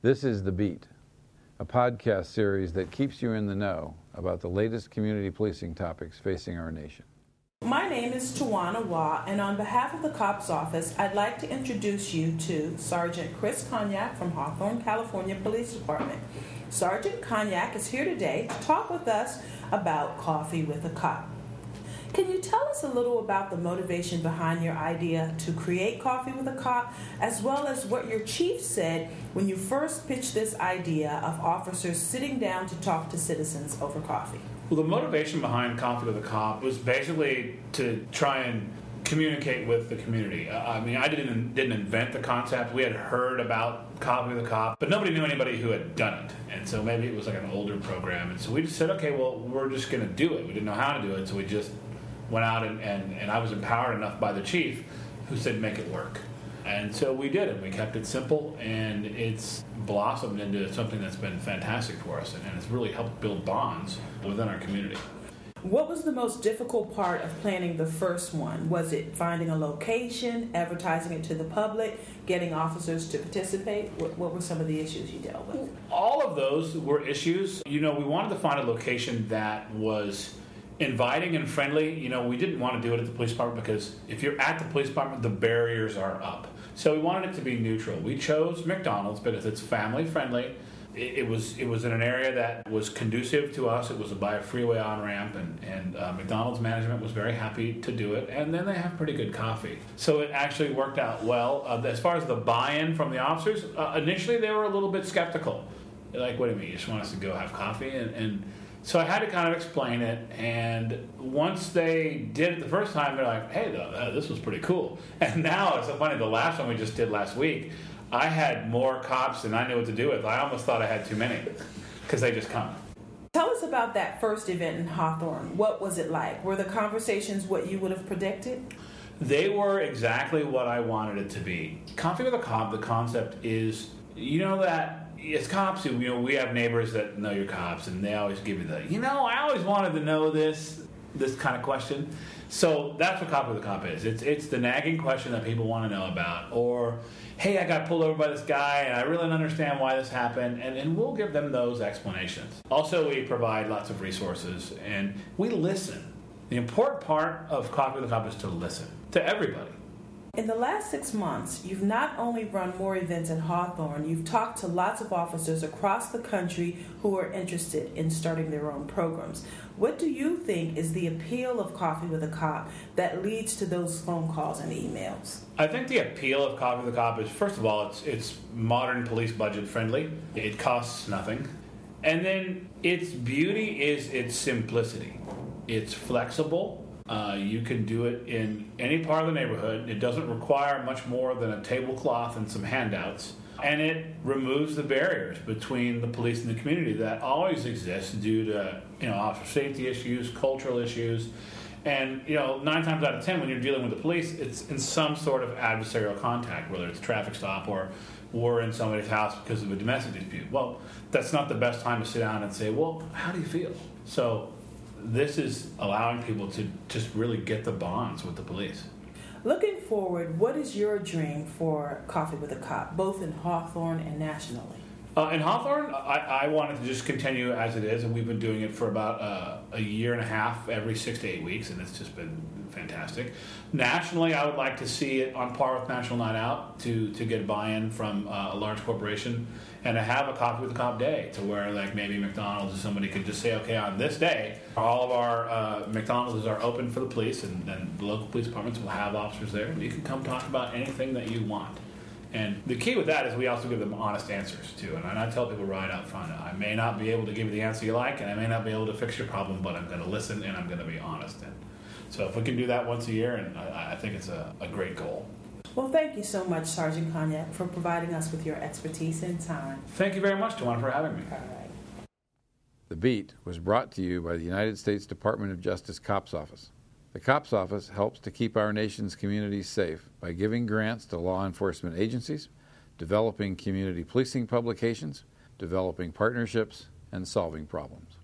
This is The Beat, a podcast series that keeps you in the know about the latest community policing topics facing our nation. My name is Tawana Waugh, and on behalf of the COPS Office, I'd like to introduce you to Sergeant Chris Cognac from Hawthorne, California Police Department. Sergeant Cognac is here today to talk with us about Coffee with a Cop. Can you tell us a little about the motivation behind your idea to create Coffee with a Cop, as well as what your chief said when you first pitched this idea of officers sitting down to talk to citizens over coffee? Well, the motivation behind Coffee with a Cop was basically to try and communicate with the community. I didn't invent the concept. We had heard about Coffee with a Cop, but nobody knew anybody who had done it. And so maybe it was like an older program. And so we just said, okay, well, we're just going to do it. We didn't know how to do it, so we just went out and I was empowered enough by the chief who said make it work. And so we did it. We kept it simple, and it's blossomed into something that's been fantastic for us, and it's really helped build bonds within our community. What was the most difficult part of planning the first one? Was it finding a location, advertising it to the public, getting officers to participate? What were some of the issues you dealt with? All of those were issues. We wanted to find a location that was inviting and friendly. We didn't want to do it at the police department because if you're at the police department, the barriers are up. So we wanted it to be neutral. We chose McDonald's because it's family friendly. It was in an area that was conducive to us. It was by a freeway on-ramp, and McDonald's management was very happy to do it. And then they have pretty good coffee. So it actually worked out well. As far as the buy-in from the officers, initially they were a little bit skeptical. Like, what do you mean? You just want us to go have coffee? And so I had to kind of explain it, and once they did it the first time, they're like, hey, this was pretty cool. And now it's so funny, the last one we just did last week, I had more cops than I knew what to do with. I almost thought I had too many because they just come. Tell us about that first event in Hawthorne. What was it like? Were the conversations what you would have predicted? They were exactly what I wanted it to be. Coffee with a Cop, the concept is, that as cops, we have neighbors that know your cops, and they always give you I always wanted to know this kind of question. So that's what Coffee with a Cop is. It's the nagging question that people want to know about. Or, hey, I got pulled over by this guy, and I really don't understand why this happened. And we'll give them those explanations. Also, we provide lots of resources, and we listen. The important part of Coffee with a Cop is to listen to everybody. In the last 6 months, you've not only run more events in Hawthorne, you've talked to lots of officers across the country who are interested in starting their own programs. What do you think is the appeal of Coffee with a Cop that leads to those phone calls and emails? I think the appeal of Coffee with a Cop is, first of all, it's modern police budget friendly. It costs nothing. And then its beauty is its simplicity. It's flexible. You can do it in any part of the neighborhood. It doesn't require much more than a tablecloth and some handouts. And it removes the barriers between the police and the community that always exist due to, officer safety issues, cultural issues. And, 9 times out of 10, when you're dealing with the police, it's in some sort of adversarial contact, whether it's a traffic stop or we're in somebody's house because of a domestic dispute. Well, that's not the best time to sit down and say, well, how do you feel? So this is allowing people to just really get the bonds with the police. Looking forward, what is your dream for Coffee with a Cop, both in Hawthorne and nationally? In Hawthorne, I wanted to just continue as it is, and we've been doing it for about a year and a half, every 6 to 8 weeks, and it's just been fantastic. Nationally, I would like to see it on par with National Night Out to get buy-in from a large corporation and to have a Coffee with a Cop day to where maybe McDonald's or somebody could just say, okay, on this day, all of our McDonald's are open for the police, and the local police departments will have officers there, and you can come talk about anything that you want. And the key with that is we also give them honest answers, too. And I tell people right out front, I may not be able to give you the answer you like, and I may not be able to fix your problem, but I'm going to listen and I'm going to be honest. And so if we can do that once a year, and I think it's a great goal. Well, thank you so much, Sergeant Cognac, for providing us with your expertise and time. Thank you very much, Tawana, for having me. All right. The Beat was brought to you by the United States Department of Justice COPS Office. The COPS Office helps to keep our nation's communities safe by giving grants to law enforcement agencies, developing community policing publications, developing partnerships, and solving problems.